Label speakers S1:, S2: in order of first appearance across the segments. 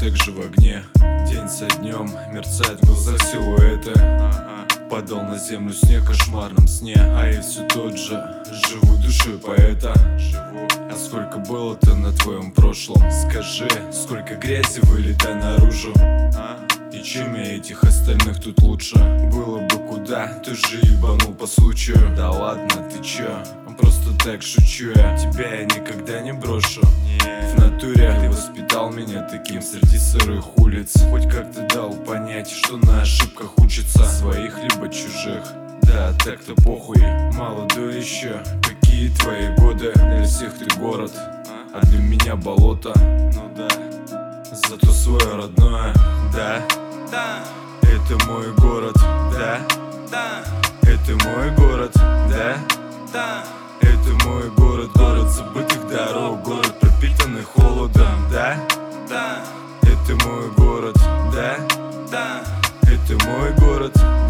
S1: так же в огне. День за днем мерцает в глазах силуэты. Падал на землю снег в кошмарном сне, а я все тот же, живу душой поэта. А сколько было-то на твоем прошлом? Скажи, сколько грязи вылетает наружу? И чем я этих остальных тут лучше? Было бы куда, ты же ебанул по случаю. Да ладно, ты чё? Просто так шучу я. Тебя я никогда не брошу. В натуре ты воспитал меня таким среди сырых улиц. Хоть как-то дал понять, что на ошибках учатся, своих либо чужих. Да, так-то похуй, молодой еще. Какие твои годы? Для всех ты город, а для меня болото. Ну да, зато свое родное. Да, это мой город. Да, это мой город. Да, это мой город. Город забытых дорог, город пропитанный холодом. Да, это мой город. Да, это мой город.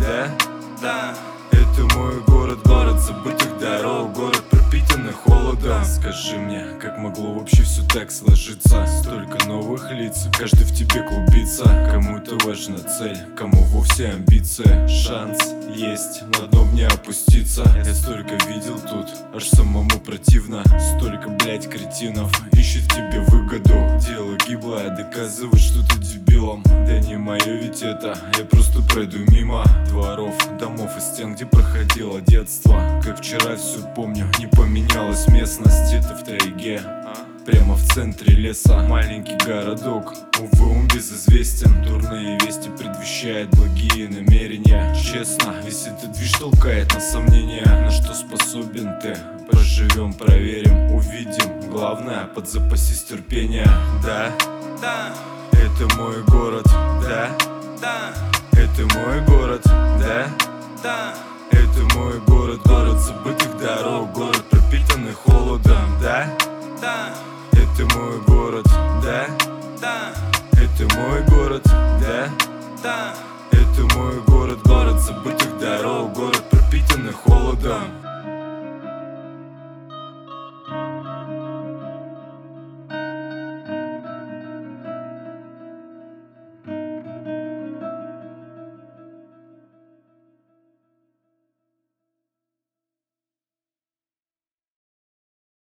S1: Да, это мой город. Город забытых дорог, город пропитанный холодом. Скажи мне, как могло вообще все так сложиться? Столько новых лиц, каждый в тебе клубится. Кому-то важна цель, кому вовсе амбиции. Шанс есть на дно мне опуститься. Я столько видел тут, аж самому противно. Столько, блять, кретинов ищет в тебе выгоду. Дело гиблое, доказывать, что ты дебилом. Да не мое ведь это, я просто пройду мимо дворов, домов и стен, где проходило детство. Как вчера все помню, не поменялась местность. Это в тайге, прямо в центре леса. Маленький городок, увы, он безызвестен. Дурные вести предвещают благие намерения. Честно, весь этот движ толкает на сомнения. На что способен ты? Поживем, проверим, увидим. Главное, подзапасись терпения. Да, это мой город. Да, это мой город. Да, это мой город. Город забытых дорог, город пропитанный холодом. Да, это мой город. Да, это мой город. Да.